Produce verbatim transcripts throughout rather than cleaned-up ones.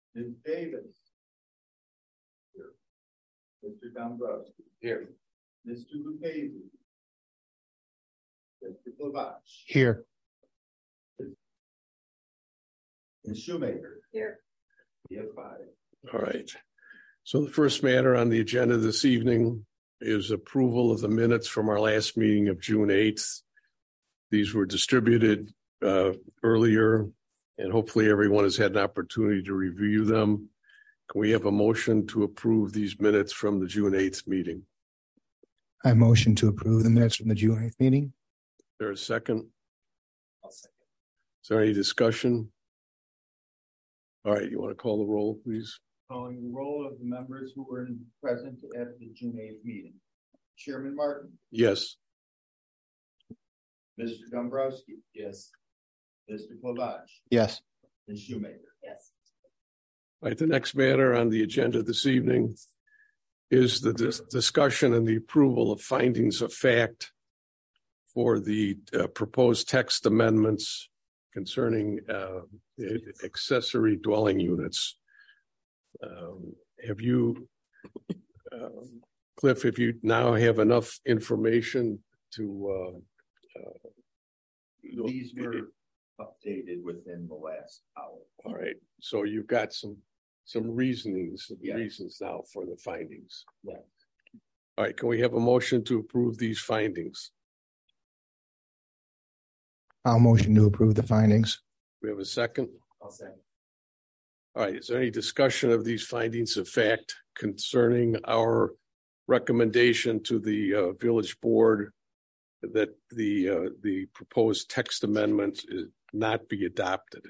Miz Davis. Here. Mister Dombrowski. Here. Mister Lucchese. Mister Plavach. Here. Miz Shoemaker. Here. We have five. All right. So the first matter on the agenda this evening is approval of the minutes from our last meeting of June eighth. These were distributed uh, earlier, and hopefully everyone has had an opportunity to review them. Can we have a motion to approve these minutes from the June eighth meeting? I motion to approve the minutes from the June eighth meeting. Is there a second? I'll second. Is there any discussion? All right, you want to call the roll, please? Calling the roll of the members who were present at the June eighth meeting. Chairman Martin. Yes. Mister Dombrowski. Yes. Mister Plavach. Yes. Miz Shoemaker. Yes. All right, the next matter on the agenda this evening is the dis- discussion and the approval of findings of fact for the uh, proposed text amendments concerning uh, accessory dwelling units. Um, have you, um, Cliff, if you now have enough information to uh, uh, These were updated within the last hour. All right, so you've got some some reasonings, Yeah. reasons now for the findings. Yeah. All right, can we have a motion to approve these findings? I'll motion to approve the findings. We have a second. I'll second. All right, is there any discussion of these findings of fact concerning our recommendation to the uh, village board that the uh, the proposed text amendment is not be adopted?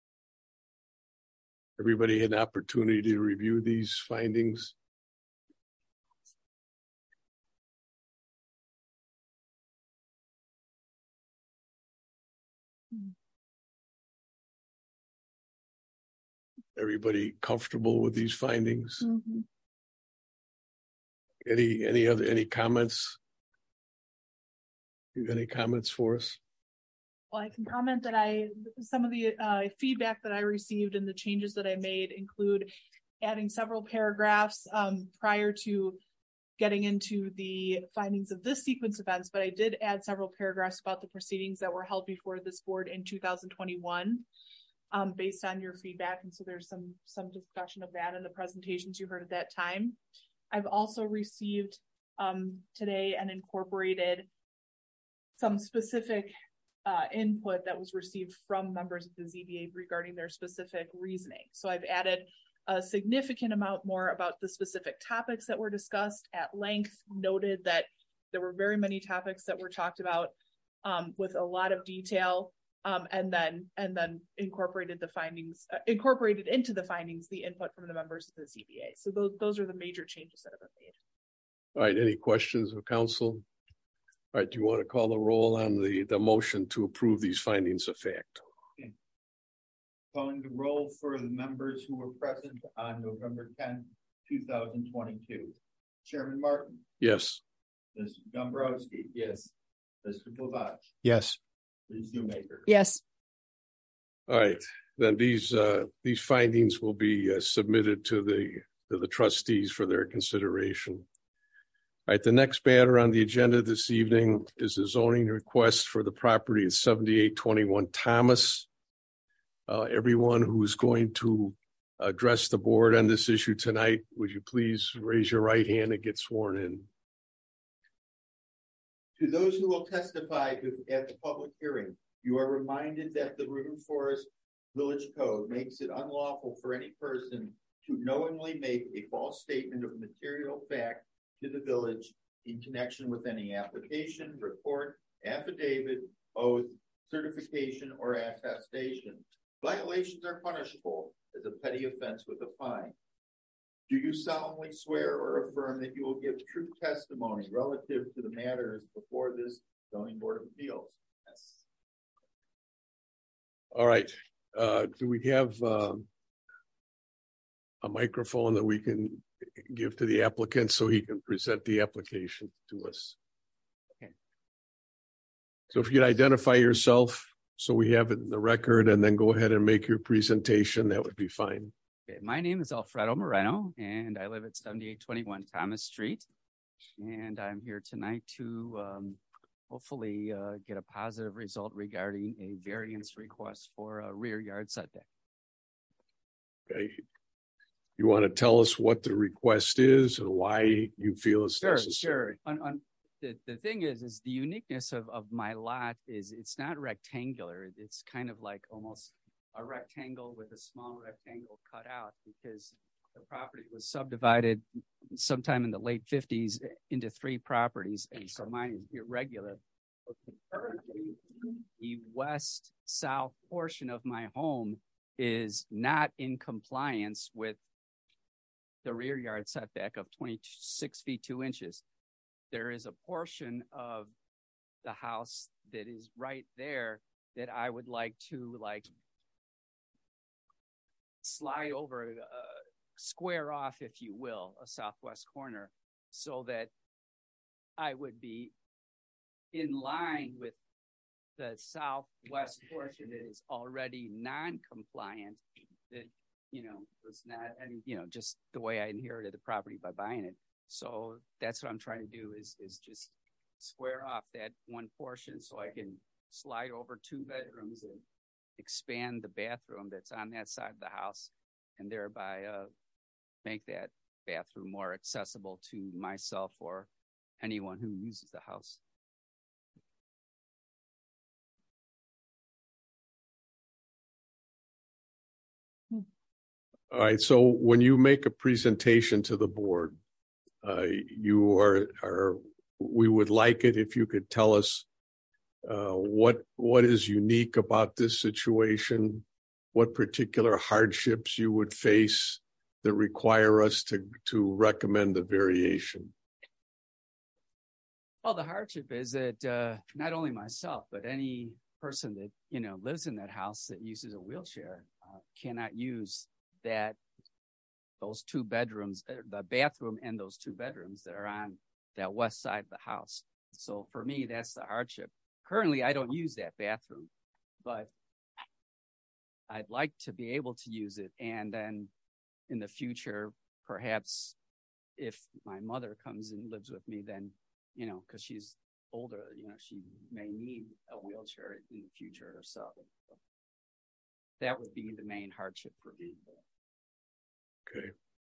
Everybody had an opportunity to review these findings. Everybody comfortable with these findings? Mm-hmm. Any any other any comments? You got any comments for us? Well, I can comment that I, some of the uh, feedback that I received and the changes that I made include adding several paragraphs um, prior to getting into the findings of this sequence of events, but I did add several paragraphs about the proceedings that were held before this board in two thousand twenty-one um, based on your feedback. And so there's some, some discussion of that in the presentations you heard at that time. I've also received um, today and incorporated some specific Uh, input that was received from members of the Z B A regarding their specific reasoning. So I've added a significant amount more about the specific topics that were discussed at length, noted that there were very many topics that were talked about um, with a lot of detail, um, and then and then incorporated the findings, uh, incorporated into the findings, the input from the members of the Z B A. So those, those are the major changes that have been made. All right, any questions of council? All right, do you want to call the roll on the, the motion to approve these findings of fact? Okay. Calling the roll for the members who were present on November tenth, two thousand twenty-two. Chairman Martin. Yes. Mister Dombrowski. Yes. Mister Plavach. Yes. Miz Shoemaker. Yes. All right, then these uh, these findings will be uh, submitted to the to the trustees for their consideration. All right, the next matter on the agenda this evening is a zoning request for the property at seventy-eight twenty-one Thomas. Uh, everyone who's going to address the board on this issue tonight, would you please raise your right hand and get sworn in? To those who will testify at the public hearing, you are reminded that the River Forest Village Code makes it unlawful for any person to knowingly make a false statement of material fact to the village in connection with any application, report, affidavit, oath, certification, or attestation. Violations are punishable as a petty offense with a fine. Do you solemnly swear or affirm that you will give true testimony relative to the matters before this zoning board of appeals? Yes. All right. Uh, do we have uh, a microphone that we can give to the applicant so he can present the application to us? Okay. So if you'd identify yourself so we have it in the record and then go ahead and make your presentation, that would be fine. Okay, my name is Alfredo Moreno, and I live at seventy-eight twenty-one Thomas Street. And I'm here tonight to um, hopefully uh, get a positive result regarding a variance request for a rear yard setback. Okay. You want to tell us what the request is and why you feel it's Sure, necessary? sure. On, on, the, the thing is, is the uniqueness of, of my lot is it's not rectangular. It's kind of like almost a rectangle with a small rectangle cut out, because the property was subdivided sometime in the late fifties into three properties. And so mine is irregular. Currently, the west-south portion of my home is not in compliance with the rear yard setback of twenty-six feet, two inches. There is a portion of the house that is right there that I would like to like slide over, uh, square off, if you will, a southwest corner, so that I would be in line with the southwest portion that is already non-compliant, that, you know, was not any, you know, just the way I inherited the property by buying it. So that's what I'm trying to do is, is just square off that one portion so I can slide over two bedrooms and expand the bathroom that's on that side of the house, and thereby uh, make that bathroom more accessible to myself or anyone who uses the house. All right. So when you make a presentation to the board, uh, you are, are, we would like it if you could tell us uh, what, what is unique about this situation, what particular hardships you would face that require us to, to recommend a variation. Well, the hardship is that uh, not only myself, but any person that, you know, lives in that house that uses a wheelchair uh, cannot use that, those two bedrooms, the bathroom and those two bedrooms that are on that west side of the house. So for me, that's the hardship. Currently, I don't use that bathroom, but I'd like to be able to use it. And then in the future, perhaps if my mother comes and lives with me, then, you know, because she's older, you know, she may need a wheelchair in the future or so. That would be the main hardship for me. Okay.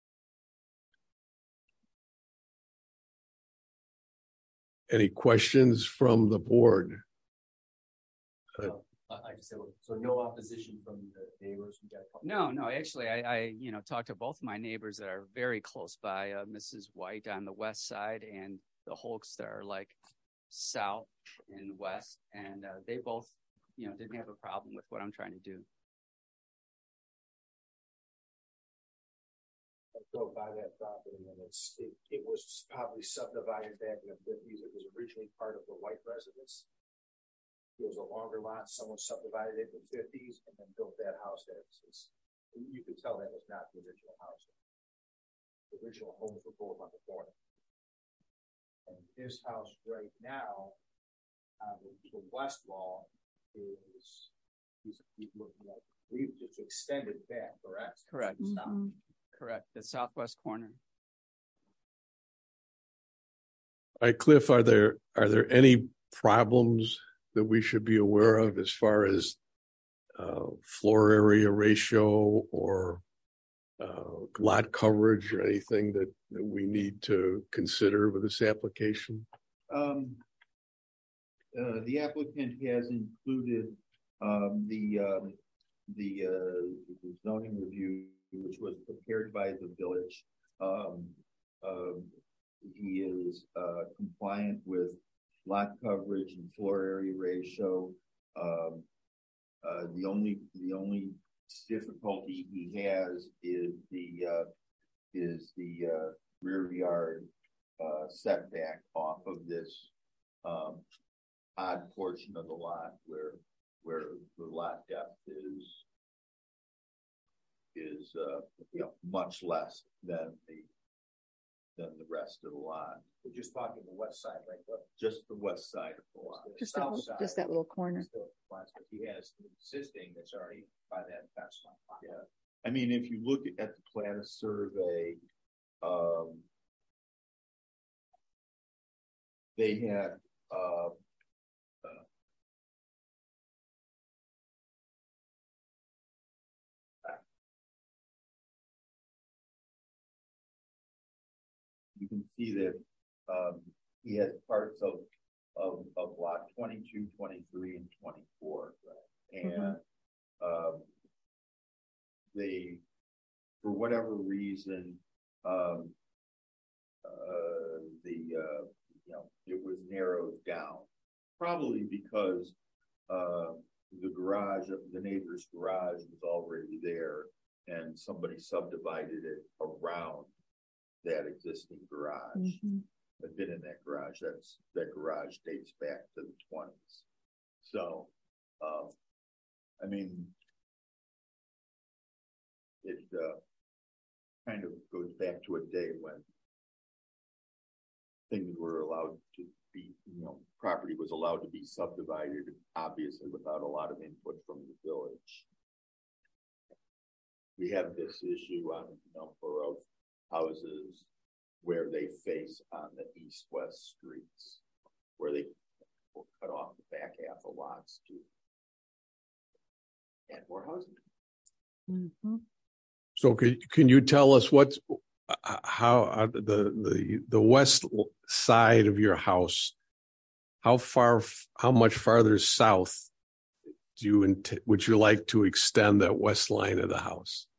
Any questions from the board? Uh, I just said, so no opposition from the neighbors? We got a couple. No, no, actually, I, I, you know, talked to both my neighbors that are very close by, uh, Missus White on the west side and the Holks that are like south and west. And uh, they both, you know, didn't have a problem with what I'm trying to do. Go by that property, and it's it, it was probably subdivided back in the fifties. It was originally part of the White residence. It was a longer lot. Someone subdivided it in the fifties and then built that house. That's you could tell that was not the original house. The original homes were both on the corner. And this house right now, on the, the west wall, is he's, he's looking at. We've just extended back, correct? Correct. Mm-hmm. Correct. The southwest corner. All right, Cliff, are there are there any problems that we should be aware of as far as uh, floor area ratio or uh, lot coverage or anything that, that we need to consider with this application? Um, uh, the applicant has included um, the um, the, uh, the zoning review, which was prepared by the village. Um, uh, he is uh, compliant with lot coverage and floor area ratio. Um, uh, the only the only difficulty he has is the uh, is the uh, rear yard uh, setback off of this um, odd portion of the lot where where the lot depth is is uh, you know much less than the than the rest of the lot. We're just talking the west side, right? The, just the west side of the lot. Just that, little, just that little corner. He has an existing that's already by that fence line. Yeah. I mean, if you look at the plan of survey, um, they had, uh, uh, you can see that, um, he has parts of, of, of lot twenty-two, twenty-three, and twenty-four. Right? And, mm-hmm. um, they, for whatever reason, um, uh, the, uh, you know, it was narrowed down, probably because, uh, the garage, the neighbor's garage was already there and somebody subdivided it around that existing garage. Mm-hmm. I've been in that garage. That's, that garage dates back to the twenties. So, um, I mean, it, uh, kind of goes back to a day when things were allowed to be, you know, property was allowed to be subdivided, obviously without a lot of input from the village. We have this issue on a number of houses where they face on the east-west streets, where they will cut off the back half of lots to add more housing. Mm-hmm. So can, can you tell us what, how uh, the, the, the west side of your house, how far, how much farther south do you, int- would you like to extend that west line of the house?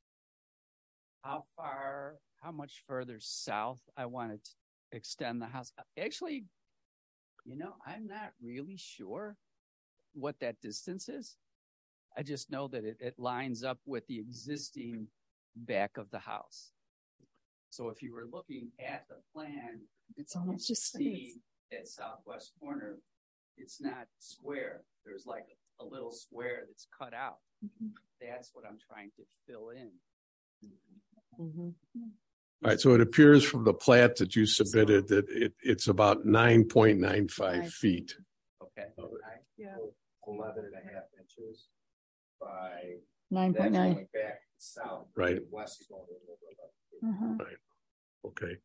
How far, how much further south I wanted to extend the house? Actually, you know, I'm not really sure what that distance is. I just know that it, it lines up with the existing back of the house. So if you were looking at the plan, it's almost just see that southwest corner, it's not square. There's like a, a little square that's cut out. Mm-hmm. That's what I'm trying to fill in. Mm-hmm. All right. So it appears from the plat that you submitted that it, it's about nine point nine five feet. Okay. Yeah. eleven and a half inches. By nine point nine back south, right? West is going over. Uh-huh. Right. Okay.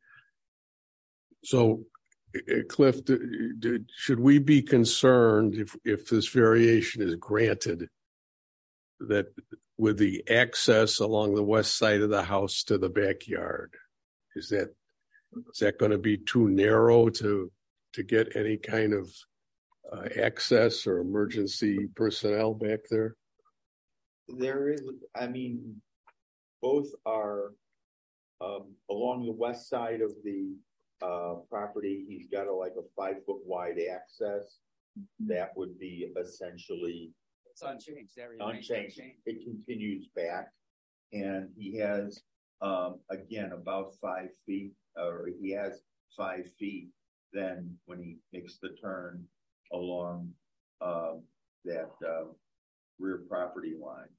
So, uh, Cliff, do, do, should we be concerned if if this variation is granted that with the access along the west side of the house to the backyard, is that is that going to be too narrow to to get any kind of uh, access or emergency personnel back there? There is, I mean, both are um, along the west side of the uh, property. He's got a, like a five foot wide access. Mm-hmm. That would be essentially it's unchanged. That unchanged. unchanged. It continues back, and he has um, again about five feet, or he has five feet. Then when he makes the turn along um, that uh, rear property line.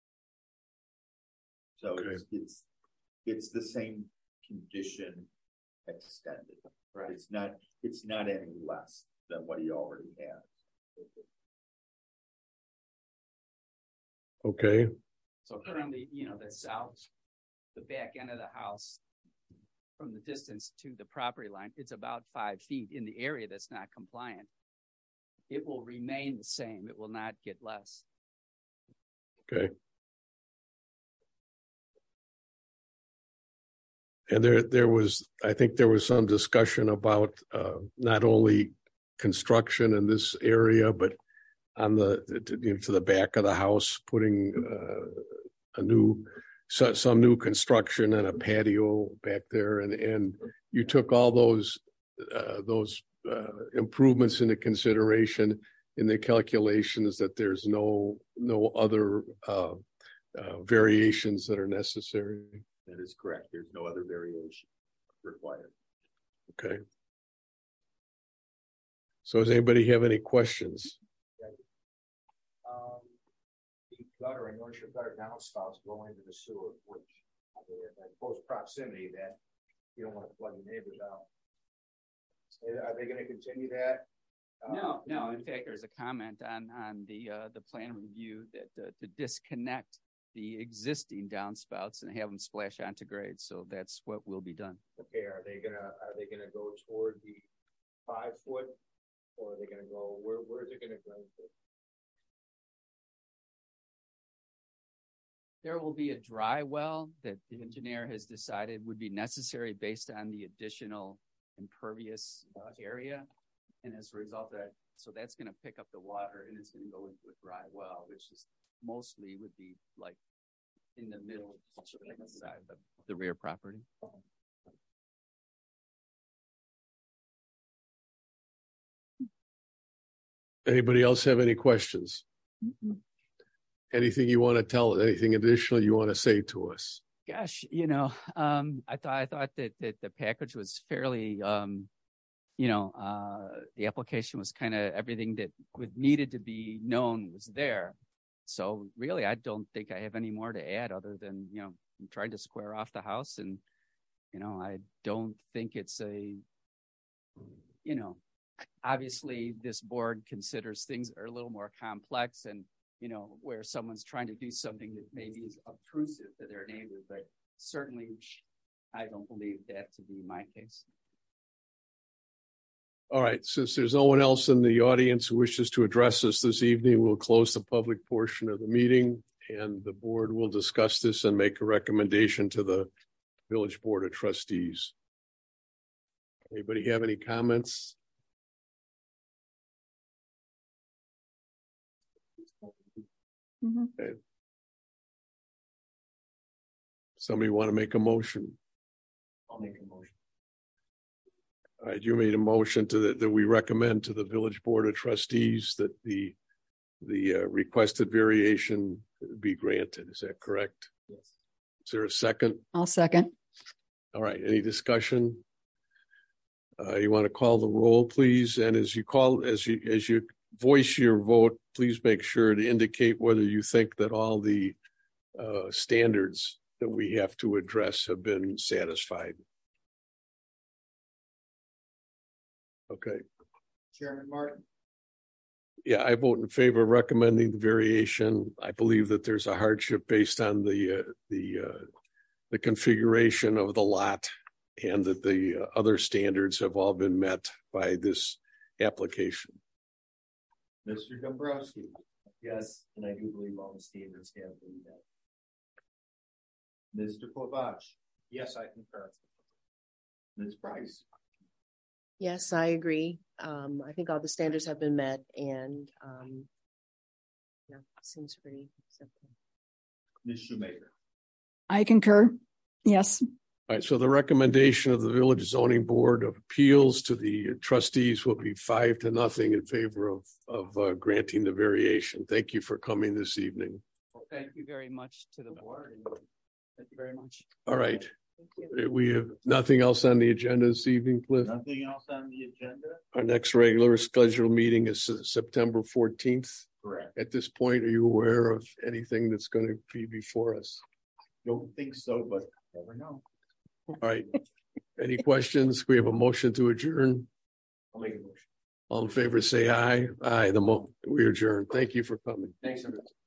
So okay. it's, it's it's the same condition extended. Right. It's not it's not any less than what he already has. Okay. So currently, you know, the south, the back end of the house, from the distance to the property line, it's about five feet in the area that's not compliant. It will remain the same. It will not get less. Okay. And there, there was, I think there was some discussion about uh, not only construction in this area, but on the, you know, to the back of the house, putting uh, a new, so, some new construction and a patio back there. And, and you took all those, uh, those uh, improvements into consideration in the calculations that there's no, no other uh, uh, variations that are necessary. That is correct. There's no other variation required. Okay. So does anybody have any questions? Um, the gutter and North Shore gutter downspouts go into the sewer, which I mean, at close proximity that you don't want to flood your neighbors out. Are they going to continue that? Um, no, no. In fact, there's a comment on on the uh, the plan review that uh, to disconnect the existing downspouts and have them splash onto grade. So that's what will be done. Okay, are they gonna, are they gonna go toward the five foot? Or are they gonna go, where, where's it gonna go? There will be a dry well that the engineer has decided would be necessary based on the additional impervious uh, area. And as a result of that, so that's going to pick up the water and it's going to go into a dry well, which is mostly would be like in the middle side of the rear property. Anybody else have any questions? Mm-hmm. Anything you want to tell, anything additional you want to say to us? Gosh, you know, um, I thought I thought that, that the package was fairly, um, you know, uh, the application was kind of everything that would needed to be known was there. So really, I don't think I have any more to add other than, you know, I'm trying to square off the house, and you know, I don't think it's a, you know, obviously this board considers things are a little more complex and, you know, where someone's trying to do something that maybe is obtrusive to their neighbor, but certainly I don't believe that to be my case. All right. Since there's no one else in the audience who wishes to address us this evening, we'll close the public portion of the meeting and the board will discuss this and make a recommendation to the Village Board of Trustees. Anybody have any comments? Mm-hmm. Okay. Somebody want to make a motion? I'll make a motion. All right, you made a motion to the, that we recommend to the Village Board of Trustees that the the uh, requested variation be granted. Is that correct? Yes. Is there a second? I'll second. All right, any discussion? Uh, you want to call the roll, please? And as you call, as you as you voice your vote, please make sure to indicate whether you think that all the uh, standards that we have to address have been satisfied. Okay. Chairman Martin. Yeah, I vote in favor of recommending the variation. I believe that there's a hardship based on the uh, the uh, the configuration of the lot, and that the uh, other standards have all been met by this application. Mister Dombrowski. Yes, and I do believe all the standards have been met. Mister Plavach. Yes, I concur. Miz Price. Yes, I agree. Um, I think all the standards have been met, and um, yeah, seems pretty simple. Miz Shoemaker. I concur. Yes. All right, so the recommendation of the Village Zoning Board of Appeals to the trustees will be five to nothing in favor of, of uh, granting the variation. Thank you for coming this evening. Well, thank you very much to the board. And thank you very much. All right. We have nothing else on the agenda this evening, Cliff? Nothing else on the agenda? Our next regular scheduled meeting is September fourteenth. Correct. At this point, are you aware of anything that's going to be before us? Don't think so, but never know. All right. Any questions? We have a motion to adjourn. I'll make a motion. All in favor, say aye. Aye. The mo we adjourn. Thank you for coming. Thanks, everybody.